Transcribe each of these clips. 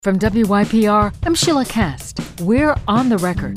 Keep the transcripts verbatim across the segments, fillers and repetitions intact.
From W Y P R, I'm Sheila Kast. We're on the record.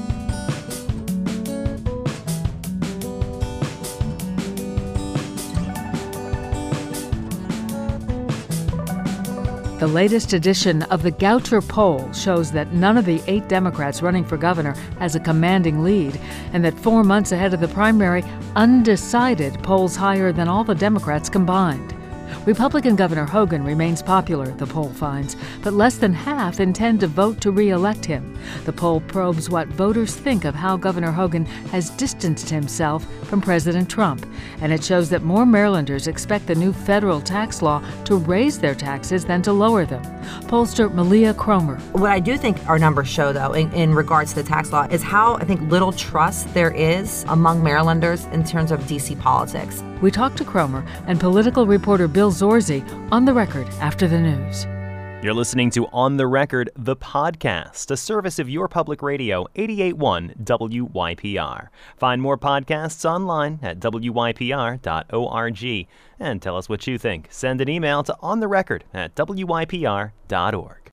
The latest edition of the Goucher poll shows that none of the eight Democrats running for governor has a commanding lead, and that four months ahead of the primary, undecided polls higher than all the Democrats combined. Republican Governor Hogan remains popular, the poll finds, but less than half intend to vote to re-elect him. The poll probes what voters think of how Governor Hogan has distanced himself from President Trump, and it shows that more Marylanders expect the new federal tax law to raise their taxes than to lower them. Pollster Malia Cromer. What I do think our numbers show, though, in, in regards to the tax law, is how I think little trust there is among Marylanders in terms of D C politics. We talked to Cromer and political reporter Bill Zorzi on the record after the news. You're listening to On the Record, the podcast, a service of your public radio, eighty-eight point one W Y P R. Find more podcasts online at W Y P R dot org. And tell us what you think. Send an email to ontherecord at W Y P R dot org.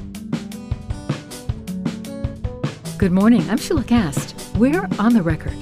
Good morning. I'm Sheila Kast. We're on the record.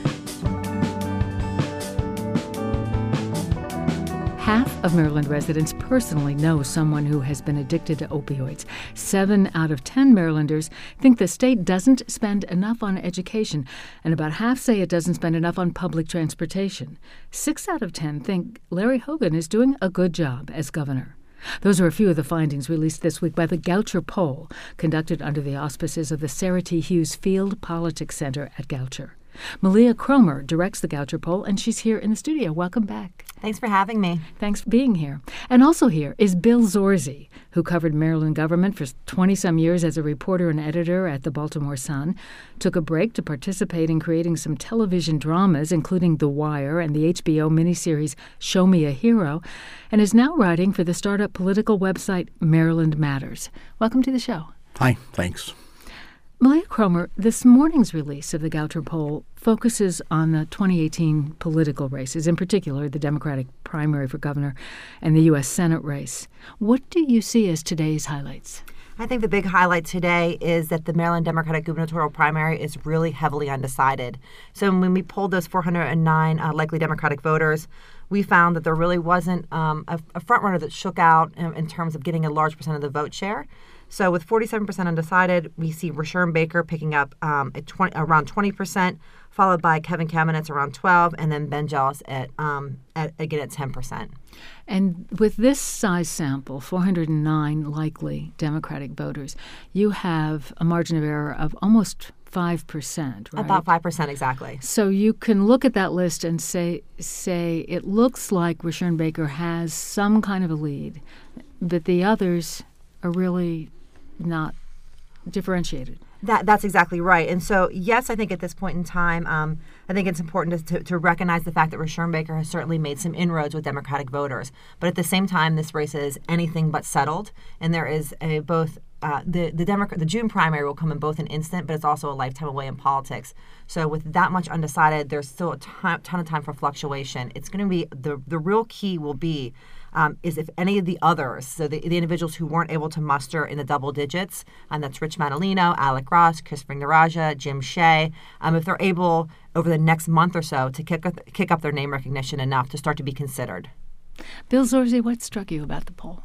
Half of Maryland residents personally know someone who has been addicted to opioids. Seven out of ten Marylanders think the state doesn't spend enough on education, and about half say it doesn't spend enough on public transportation. Six out of ten think Larry Hogan is doing a good job as governor. Those are a few of the findings released this week by the Goucher poll, conducted under the auspices of the Sarah T. Hughes Field Politics Center at Goucher. Malia Cromer directs the Goucher poll, and she's here in the studio. Welcome back. Thanks for having me. Thanks for being here. And also here is Bill Zorzi, who covered Maryland government for twenty-some years as a reporter and editor at the Baltimore Sun, took a break to participate in creating some television dramas, including The Wire and the H B O miniseries Show Me a Hero, and is now writing for the startup political website Maryland Matters. Welcome to the show. Hi, thanks. Malia Cromer, this morning's release of the Goucher poll focuses on the twenty eighteen political races, in particular the Democratic primary for governor and the U S Senate race. What do you see as today's highlights? I think the big highlight today is that the Maryland Democratic gubernatorial primary is really heavily undecided. So when we polled those four hundred nine uh, likely Democratic voters, we found that there really wasn't um, a, a frontrunner that shook out in, in terms of getting a large percent of the vote share. So with forty-seven percent undecided, we see Rushern Baker picking up um, at twenty, around twenty percent, followed by Kevin Kamenetz around twelve, and then Ben Jealous at, um, at again at ten percent. And with this size sample, four hundred nine likely Democratic voters, you have a margin of error of almost five percent, right? About five percent, exactly. So you can look at that list and say, say it looks like Rushern Baker has some kind of a lead, but the others are really not differentiated. That That's exactly right. And so, yes, I think at this point in time, um, I think it's important to, to, to recognize the fact that Rushern Baker has certainly made some inroads with Democratic voters. But at the same time, this race is anything but settled. And there is a both uh, the the Democrat the June primary will come in both an instant, but it's also a lifetime away in politics. So with that much undecided, there's still a ton, ton of time for fluctuation. It's going to be the the real key will be. Um, is if any of the others, so the, the individuals who weren't able to muster in the double digits, and that's Rich Madaleno, Alec Ross, Chris Naraja, Jim Shea, um, if they're able over the next month or so to kick up, kick up their name recognition enough to start to be considered. Bill Zorzi, what struck you about the poll?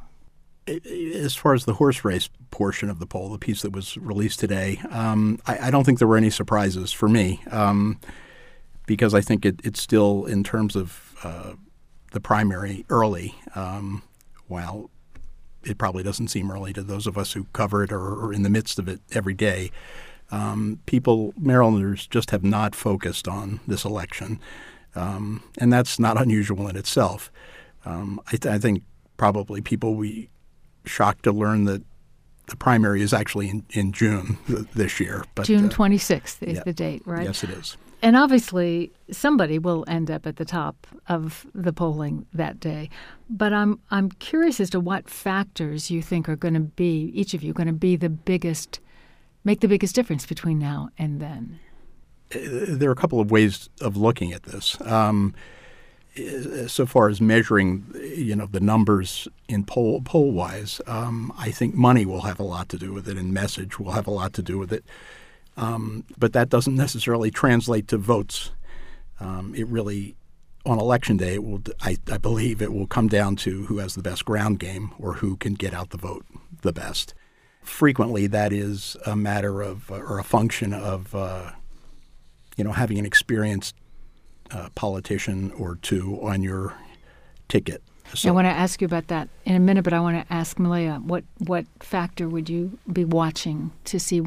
As far as the horse race portion of the poll, the piece that was released today, um, I, I don't think there were any surprises for me um, because I think it, it's still, in terms of uh, the primary, early, um, while it probably doesn't seem early to those of us who cover it or are in the midst of it every day. Um, people, Marylanders, just have not focused on this election, um, and that's not unusual in itself. Um, I, th- I think probably people will be shocked to learn that the primary is actually in, in June th- this year. But, June uh, twenty-sixth is yeah, the date, right? Yes, it is. And obviously, somebody will end up at the top of the polling that day. But I'm I'm curious as to what factors you think are going to be, each of you, going to be the biggest, make the biggest difference between now and then. There are a couple of ways of looking at this. Um, so far as measuring, you know, the numbers in poll poll wise, um, I think money will have a lot to do with it, and message will have a lot to do with it. Um, but that doesn't necessarily translate to votes. Um, it really, on election day, it will. I, I believe it will come down to who has the best ground game or who can get out the vote the best. Frequently, that is a matter of uh, or a function of, uh, you know, having an experienced uh, politician or two on your ticket. So, I want to ask you about that in a minute, but I want to ask Malia, what what factor would you be watching to see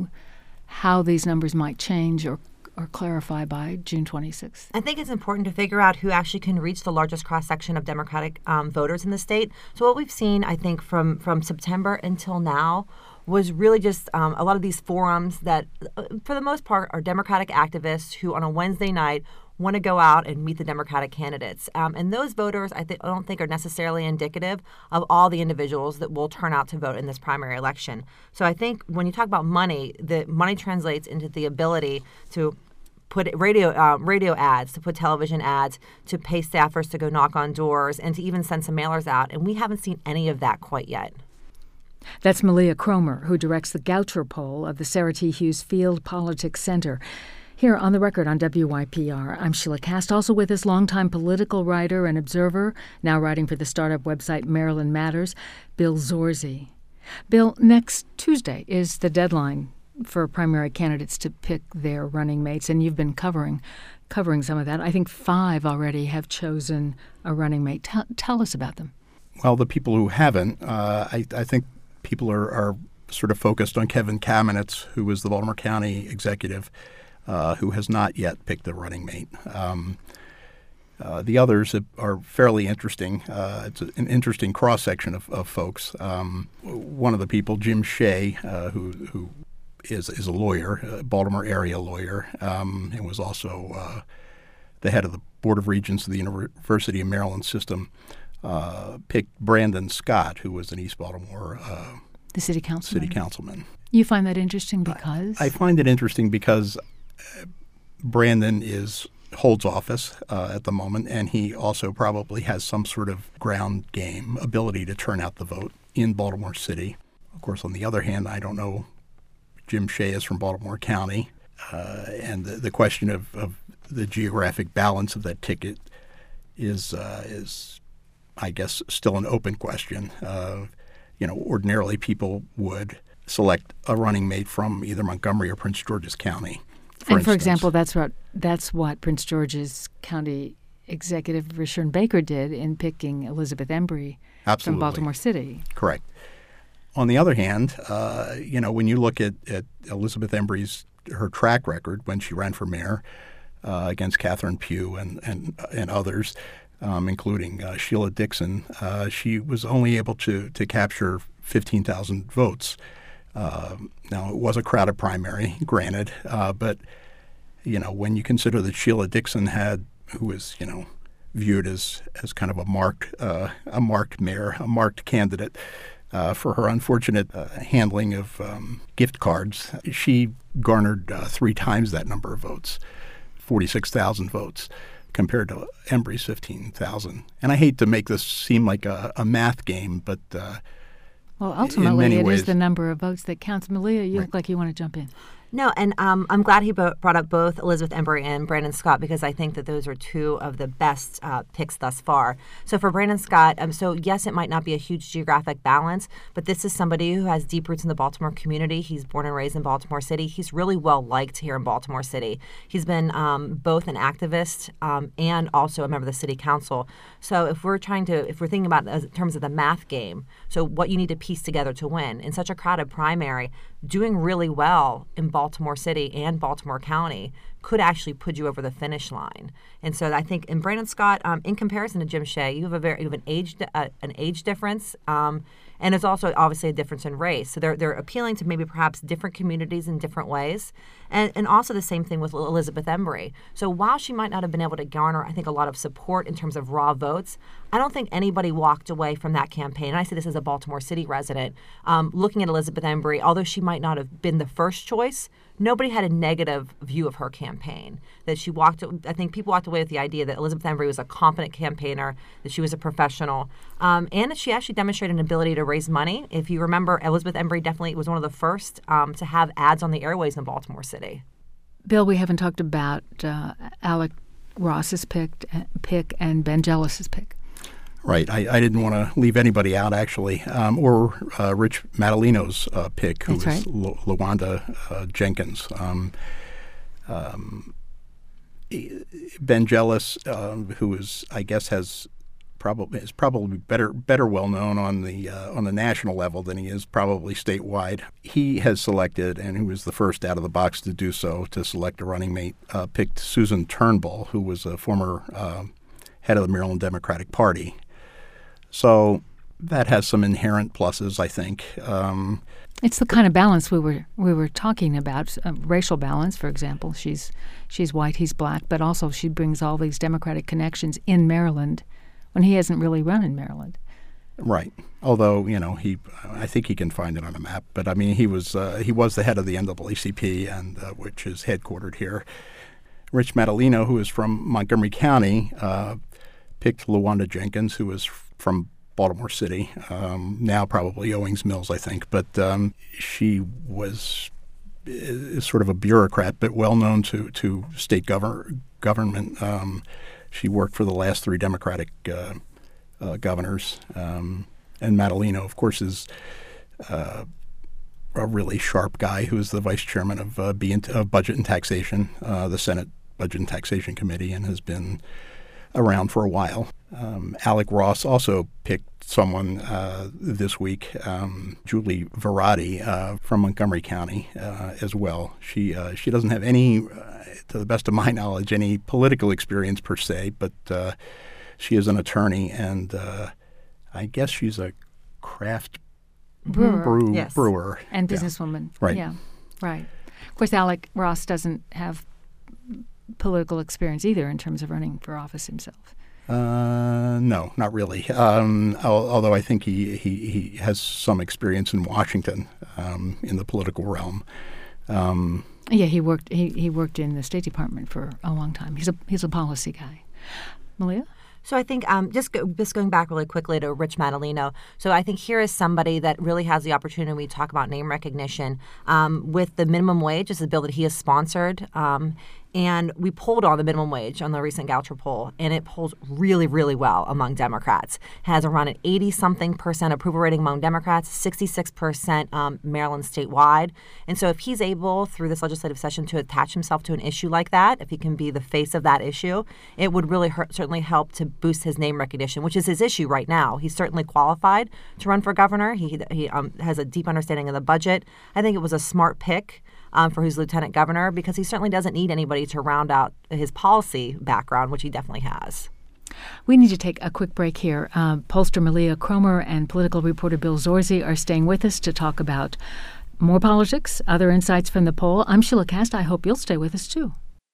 how these numbers might change or or clarify by June twenty-sixth? I think it's important to figure out who actually can reach the largest cross-section of Democratic um, voters in the state. So what we've seen, I think, from, from September until now was really just um, a lot of these forums that, uh, for the most part, are Democratic activists who on a Wednesday night want to go out and meet the Democratic candidates. Um, and those voters, I, th- I don't think, are necessarily indicative of all the individuals that will turn out to vote in this primary election. So I think when you talk about money, the money translates into the ability to put radio uh, radio ads, to put television ads, to pay staffers to go knock on doors, and to even send some mailers out. And we haven't seen any of that quite yet. That's Malia Cromer, who directs the Goucher poll of the Sarah T. Hughes Field Politics Center. Here on The Record on W Y P R, I'm Sheila Cast. Also with us, longtime political writer and observer, now writing for the startup website Maryland Matters, Bill Zorzi. Bill, next Tuesday is the deadline for primary candidates to pick their running mates, and you've been covering covering some of that. I think five already have chosen a running mate. Tell, tell us about them. Well, the people who haven't, uh, I, I think people are, are sort of focused on Kevin Kamenetz, who was the Baltimore County executive, uh, who has not yet picked a running mate. Um, uh, the others are fairly interesting. Uh, it's an interesting cross-section of, of folks. Um, one of the people, Jim Shea, uh, who, who is, is a lawyer, a Baltimore area lawyer, um, and was also uh, the head of the Board of Regents of the University of Maryland system, uh, picked Brandon Scott, who was an East Baltimore uh, the city councilman. City councilman. You find that interesting because? I, I find it interesting because Brandon is holds office uh, at the moment, and he also probably has some sort of ground game ability to turn out the vote in Baltimore City. Of course, on the other hand, I don't know. Jim Shea is from Baltimore County, uh, and the, the question of, of the geographic balance of that ticket is, uh, is, I guess, still an open question. Uh, you know, ordinarily people would select a running mate from either Montgomery or Prince George's County. For and for instance. example, that's what that's what Prince George's County Executive Rishern Baker did in picking Elizabeth Embry Absolutely. from Baltimore City. Correct. On the other hand, uh, you know, when you look at, at Elizabeth Embry's her track record when she ran for mayor uh, against Catherine Pugh and and and others, um, including uh, Sheila Dixon, uh, she was only able to to capture fifteen thousand votes. Uh, now, it was a crowded primary, granted, uh, but, you know, when you consider that Sheila Dixon had, who was, you know, viewed as, as kind of a marked, uh, a marked mayor, a marked candidate uh, for her unfortunate uh, handling of um, gift cards, she garnered uh, three times that number of votes, forty-six thousand votes, compared to Embry's fifteen thousand. And I hate to make this seem like a, a math game, but uh, Well, ultimately, it ways. is the number of votes that counts. Malia, you Right. look like you want to jump in. No, and um, I'm glad he bo- brought up both Elizabeth Embry and Brandon Scott because I think that those are two of the best uh, picks thus far. So for Brandon Scott, um, so yes, it might not be a huge geographic balance, but this is somebody who has deep roots in the Baltimore community. He's born and raised in Baltimore City. He's really well liked here in Baltimore City. He's been um, both an activist um, and also a member of the city council. So if we're trying to, if we're thinking about it in terms of the math game, so what you need to piece together to win in such a crowded primary, doing really well in Baltimore City and Baltimore County could actually put you over the finish line. And so I think in Brandon Scott, um, in comparison to Jim Shea, you have a very you have an age uh, an age difference, um, and it's also obviously a difference in race. So they're they're appealing to maybe perhaps different communities in different ways, and and also the same thing with Elizabeth Embry. So while she might not have been able to garner, I think, a lot of support in terms of raw votes, I don't think anybody walked away from that campaign, and I say this as a Baltimore City resident, um, looking at Elizabeth Embry, although she might not have been the first choice, nobody had a negative view of her campaign. That she walked, I think people walked away with the idea that Elizabeth Embry was a competent campaigner, that she was a professional, um, and that she actually demonstrated an ability to raise money. If you remember, Elizabeth Embry definitely was one of the first um, to have ads on the airways in Baltimore City. Bill, we haven't talked about uh, Alec Ross's pick, pick and Ben Jealous' pick. Right. I, I didn't want to leave anybody out, actually, um, or uh, Rich Madaleno's uh, pick, who That's is right. L- LaWanda uh, Jenkins. Um, um, Ben Jealous, um, who is, I guess, has probably is probably better better well known on the uh, on the national level than he is probably statewide. He has selected, and who was the first out of the box to do so, to select a running mate, uh, picked Susan Turnbull, who was a former uh, head of the Maryland Democratic Party. So that has some inherent pluses, I think. Um, It's the kind of balance we were we were talking about, uh, racial balance, for example. She's she's white, he's black, but also she brings all these Democratic connections in Maryland when he hasn't really run in Maryland. Right. Although, you know, he, I think he can find it on a map. But I mean, he was uh, he was the head of the N double A C P, and uh, which is headquartered here. Rich Madaleno, who is from Montgomery County, uh, picked LaWanda Jenkins, who is from Baltimore City, um, now probably Owings Mills, I think. But um, she was is sort of a bureaucrat, but well known to to state govern, government. Um, she worked for the last three Democratic uh, uh, governors, um, and Madaleno, of course, is uh, a really sharp guy who is the vice chairman of uh, B- of Budget and Taxation, uh, the Senate Budget and Taxation Committee, and has been around for a while. Um, Alec Ross also picked someone uh, this week, um, Julie Verratti uh, from Montgomery County uh, as well. She uh, she doesn't have any, uh, to the best of my knowledge, any political experience per se, but uh, she is an attorney, and uh, I guess she's a craft Brewer. brew, Yes. brewer. And Yeah. businesswoman. Right. Yeah, right. Of course, Alec Ross doesn't have political experience either in terms of running for office himself. Uh, no, not really. Um, al- although I think he, he, he has some experience in Washington um, in the political realm. Um, Yeah, he worked. He, he worked in the State Department for a long time. He's a he's a policy guy. Malia? So I think um, just go, just going back really quickly to Rich Madaleno. So I think here is somebody that really has the opportunity. We talk about name recognition um, with the minimum wage. This is a bill that he has sponsored. Um, And we polled on the minimum wage on the recent Goucher poll, and it polls really, really well among Democrats. It has around an eighty-something percent approval rating among Democrats, sixty-six percent um, Maryland statewide. And so if he's able, through this legislative session, to attach himself to an issue like that, if he can be the face of that issue, it would really hurt, certainly help to boost his name recognition, which is his issue right now. He's certainly qualified to run for governor. He, he um, has a deep understanding of the budget. I think it was a smart pick Um, for his lieutenant governor, because he certainly doesn't need anybody to round out his policy background, which he definitely has. We need to take a quick break here. Uh, pollster Malia Cromer and political reporter Bill Zorzi are staying with us to talk about more politics, other insights from the poll. I'm Sheila Cast. I hope you'll stay with us, too.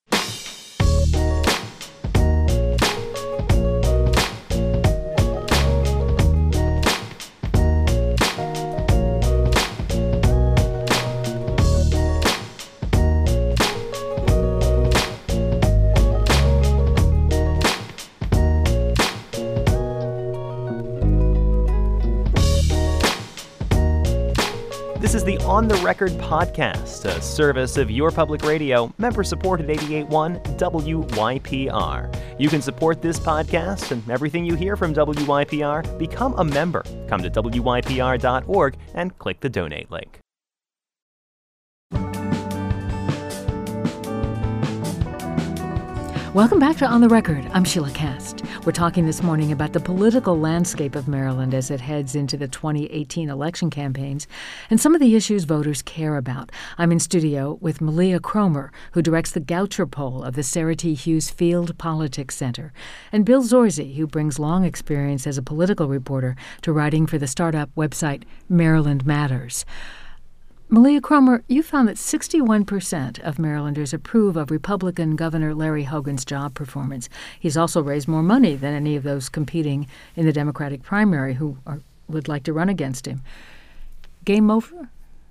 This is the On the Record podcast, a service of your public radio, member-supported eighty-eight point one W Y P R. You can support this podcast and everything you hear from W Y P R. Become a member. Come to W Y P R dot org and click the donate link. Welcome back to On the Record. I'm Sheila Cast. We're talking this morning about the political landscape of Maryland as it heads into the twenty eighteen election campaigns and some of the issues voters care about. I'm in studio with Malia Cromer, who directs the Goucher poll of the Sarah T. Hughes Field Politics Center, and Bill Zorzi, who brings long experience as a political reporter to writing for the startup website Maryland Matters. Malia Cromer, you found that sixty-one percent of Marylanders approve of Republican Governor Larry Hogan's job performance. He's also raised more money than any of those competing in the Democratic primary who are, would like to run against him. Game over?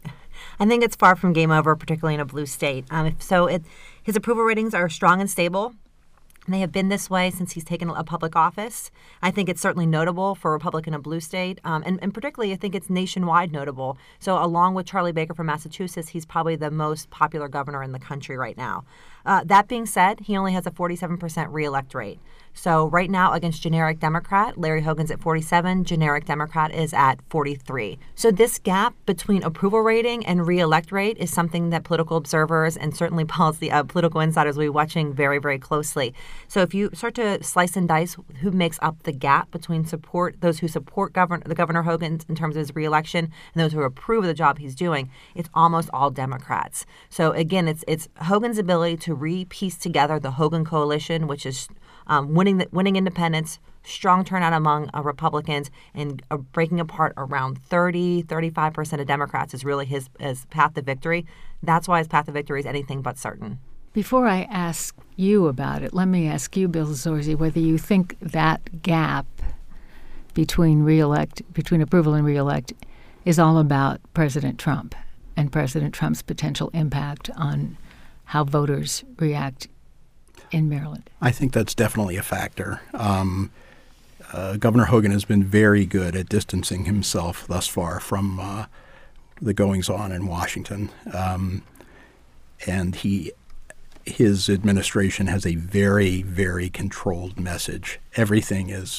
I think it's far from game over, particularly in a blue state. Um, if, so it, his approval ratings are strong and stable. They have been this way since he's taken a public office. I think it's certainly notable for a Republican in a blue state. Um, and, and particularly, I think it's nationwide notable. So along with Charlie Baker from Massachusetts, he's probably the most popular governor in the country right now. Uh, that being said, he only has a forty-seven percent reelect rate. So right now, against generic Democrat, Larry Hogan's at forty-seven, generic Democrat is at forty-three. So this gap between approval rating and reelect rate is something that political observers and certainly policy uh, political insiders will be watching very, very closely. So if you start to slice and dice who makes up the gap between support those who support govern, the Governor Hogan in terms of his reelection and those who approve of the job he's doing, it's almost all Democrats. So again, it's it's Hogan's ability to re-piece together the Hogan coalition, which is um, winning the, winning independents, strong turnout among uh, Republicans, and uh, breaking apart around thirty, thirty-five percent of Democrats is really his, his path to victory. That's why his path to victory is anything but certain. Before I ask you about it, let me ask you, Bill Zorzi, whether you think that gap between reelect, between approval and reelect is all about President Trump and President Trump's potential impact on how voters react in Maryland. I think that's definitely a factor. Um, uh, Governor Hogan has been very good at distancing himself thus far from uh, the goings-on in Washington. Um, and he his administration has a very, very controlled message. Everything is,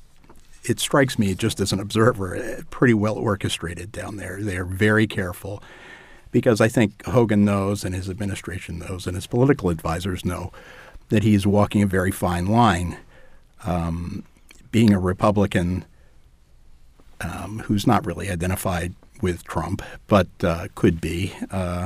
it strikes me just as an observer, pretty well orchestrated down there. They're very careful because I think Hogan knows and his administration knows and his political advisors know that he's walking a very fine line. Um, being a Republican um, who's not really identified with Trump, but uh, could be, uh,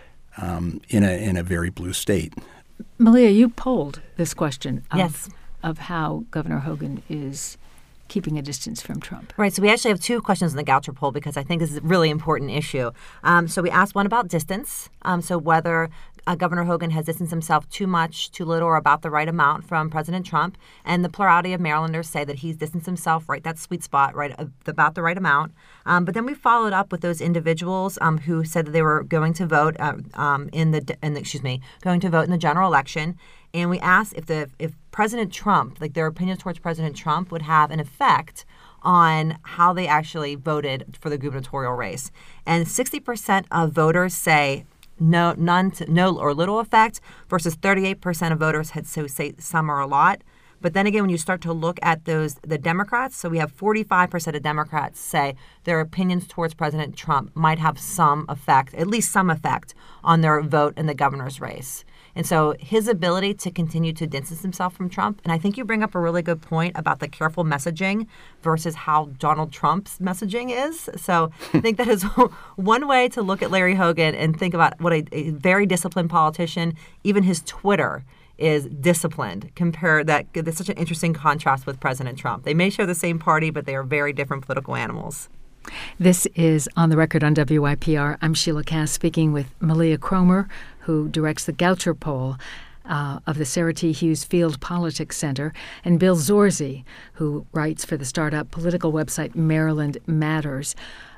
Um, in a in a very blue state. Malia, you polled this question of, yes. of how Governor Hogan is keeping a distance from Trump. Right. So we actually have two questions in the Goucher poll because I think this is a really important issue. Um, so we asked one about distance. Um, so whether uh, Governor Hogan has distanced himself too much, too little, or about the right amount from President Trump. And the plurality of Marylanders say that he's distanced himself right that sweet spot, right uh, about the right amount. Um, but then we followed up with those individuals um, who said that they were going to vote uh, um, in the in the, excuse me going to vote in the general election. And we asked if the if President Trump, like their opinions towards President Trump, would have an effect on how they actually voted for the gubernatorial race. And sixty percent of voters say no, none, to, no or little effect, versus thirty-eight percent of voters had so say some or a lot. But then again, when you start to look at those, the Democrats, so we have forty-five percent of Democrats say their opinions towards President Trump might have some effect, at least some effect, on their vote in the governor's race. And so his ability to continue to distance himself from Trump, and I think you bring up a really good point about the careful messaging versus how Donald Trump's messaging is. So I think that is one way to look at Larry Hogan and think about what a, a very disciplined politician, even his Twitter is disciplined. Compare that. There's such an interesting contrast with President Trump. They may share the same party, but they are very different political animals. This is On the Record on W Y P R. I'm Sheila Cass speaking with Malia Cromer, who directs the Goucher poll uh, of the Sarah T. Hughes Field Politics Center, and Bill Zorzi, who writes for the startup political website Maryland Matters.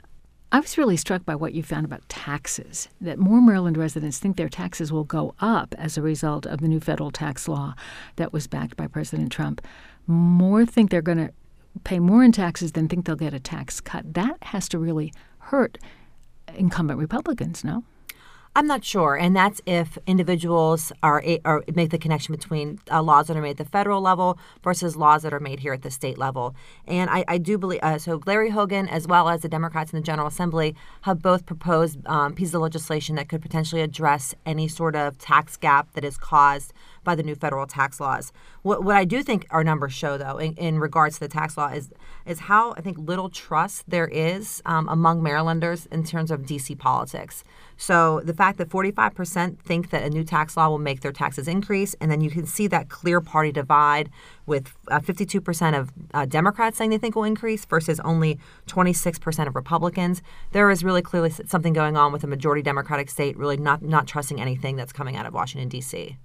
I was really struck by what you found about taxes, that more Maryland residents think their taxes will go up as a result of the new federal tax law that was backed by President Trump. More think they're going to pay more in taxes than think they'll get a tax cut. That has to really hurt incumbent Republicans, no? I'm not sure, and that's if individuals are, are make the connection between uh, laws that are made at the federal level versus laws that are made here at the state level. And I, I do believe, uh, so Larry Hogan, as well as the Democrats in the General Assembly, have both proposed um, pieces of legislation that could potentially address any sort of tax gap that is caused by the new federal tax laws. What, what I do think our numbers show, though, in, in regards to the tax law is is how I think little trust there is um, among Marylanders in terms of D C politics. So the fact fact that forty-five percent think that a new tax law will make their taxes increase. And then you can see that clear party divide with uh, fifty-two percent of uh, Democrats saying they think will increase versus only twenty-six percent of Republicans. There is really clearly something going on with a majority Democratic state really not, not trusting anything that's coming out of Washington, D C.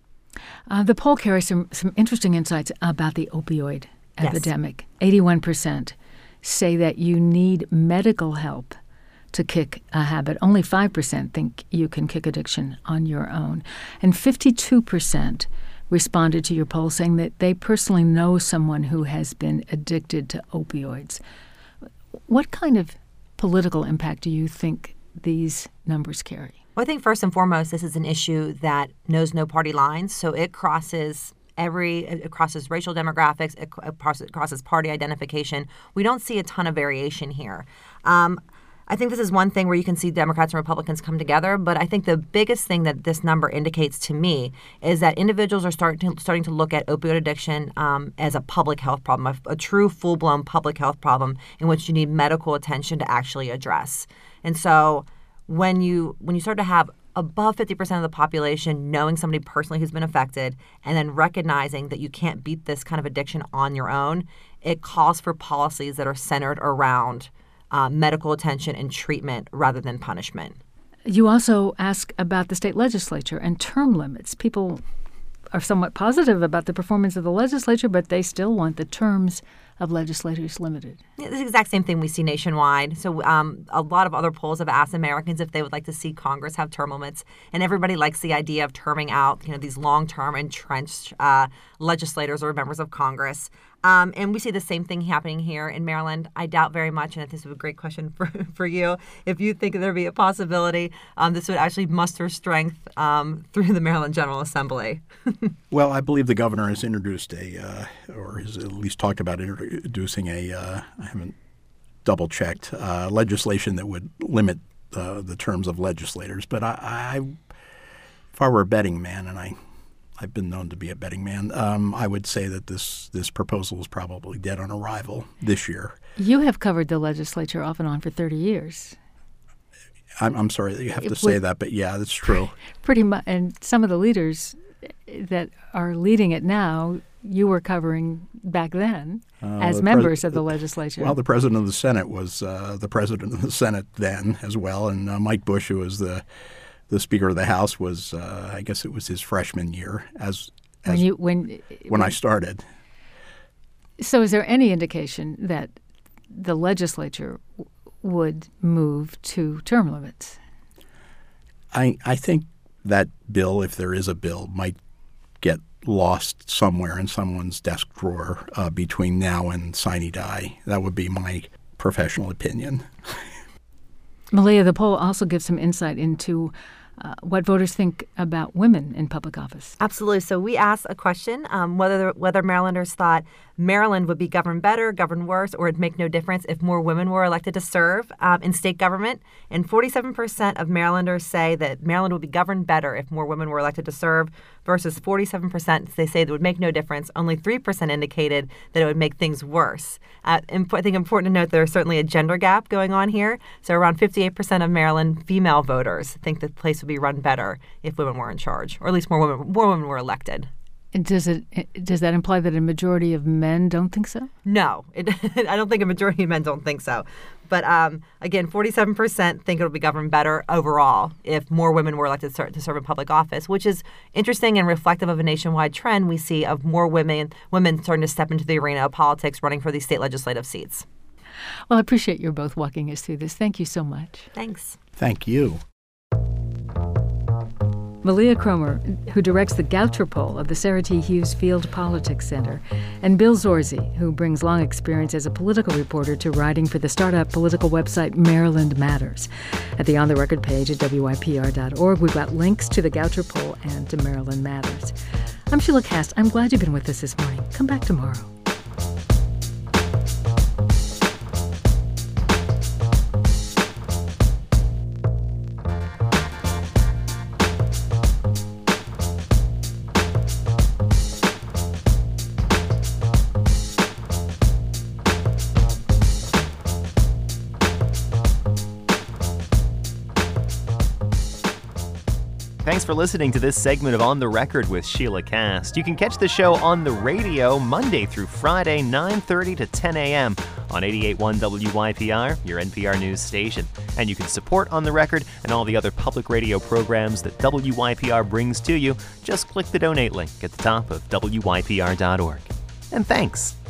Uh, the poll carries some, some interesting insights about the opioid Yes. epidemic. eighty-one percent say that you need medical help to kick a habit. Only five percent think you can kick addiction on your own. And fifty-two percent responded to your poll saying that they personally know someone who has been addicted to opioids. What kind of political impact do you think these numbers carry? Well, I think first and foremost, this is an issue that knows no party lines. So it crosses every, it crosses racial demographics, it crosses, it crosses party identification. We don't see a ton of variation here. Um, I think this is one thing where you can see Democrats and Republicans come together, but I think the biggest thing that this number indicates to me is that individuals are starting to, starting to look at opioid addiction um, as a public health problem, a, a true full-blown public health problem in which you need medical attention to actually address. And so when you when you start to have above fifty percent of the population knowing somebody personally who's been affected and then recognizing that you can't beat this kind of addiction on your own, it calls for policies that are centered around Uh, medical attention and treatment rather than punishment. You also ask about the state legislature and term limits. People are somewhat positive about the performance of the legislature, but they still want the terms of legislators limited. Yeah, it's the exact same thing we see nationwide. So um, a lot of other polls have asked Americans if they would like to see Congress have term limits, and everybody likes the idea of terming out, you know, these long-term entrenched uh, legislators or members of Congress. Um, and we see the same thing happening here in Maryland. I doubt very much, and this is a great question for, for you, if you think there'd be a possibility um, this would actually muster strength um, through the Maryland General Assembly. Well, I believe the governor has introduced a, uh, or has at least talked about introducing a, uh, I haven't double-checked, uh, legislation that would limit uh, the terms of legislators. But I, I, if I were a betting man, and I I've been known to be a betting man, Um, I would say that this this proposal is probably dead on arrival this year. You have covered the legislature off and on for thirty years. I'm, I'm sorry that you have to It say would- that, but yeah, that's true. Pretty much, and some of the leaders that are leading it now, you were covering back then Uh, as the members pres- of the legislature. Well, the president of the Senate was uh, the president of the Senate then as well, and uh, Mike Bush, who was the the Speaker of the House, was uh, I guess it was his freshman year as when as you when when I started. So, is there any indication that the legislature w- would move to term limits? I I think that bill, if there is a bill, might get lost somewhere in someone's desk drawer uh, between now and sine die. That would be my professional opinion. Malia, the poll also gives some insight into uh, what voters think about women in public office. Absolutely. So we asked a question um, whether whether Marylanders thought Maryland would be governed better, governed worse, or it'd make no difference if more women were elected to serve um, in state government. And forty-seven percent of Marylanders say that Maryland would be governed better if more women were elected to serve versus forty-seven percent they say that would make no difference. Only three percent indicated that it would make things worse. Uh, imp- I think important to note there's certainly a gender gap going on here. So around fifty-eight percent of Maryland female voters think the place would be run better if women were in charge, or at least more women, more women were elected. And does it does that imply that a majority of men don't think so? No, it, I don't think a majority of men don't think so. But um, again, forty-seven percent think it will be governed better overall if more women were elected to serve in public office, which is interesting and reflective of a nationwide trend we see of more women women starting to step into the arena of politics, running for these state legislative seats. Well, I appreciate you both walking us through this. Thank you so much. Thanks. Thank you. Malia Cromer, who directs the Goucher poll of the Sarah T. Hughes Field Politics Center, and Bill Zorzi, who brings long experience as a political reporter to writing for the startup political website Maryland Matters. At the On the Record page at W Y P R dot org, we've got links to the Goucher poll and to Maryland Matters. I'm Sheila Cast. I'm glad you've been with us this morning. Come back tomorrow. Thanks for listening to this segment of On the Record with Sheila Cast. You can catch the show on the radio Monday through Friday, nine thirty to ten a.m. on eighty-eight point one W Y P R, your N P R news station. And you can support On the Record and all the other public radio programs that W Y P R brings to you. Just click the donate link at the top of W Y P R dot org. And thanks.